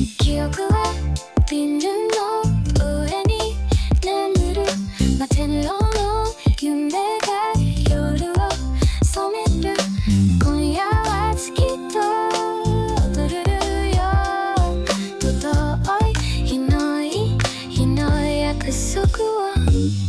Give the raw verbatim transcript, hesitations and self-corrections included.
記憶はビルの上に眠る摩天楼の夢が夜を染める。今夜は月と踊るよ。届い日のい日の約束を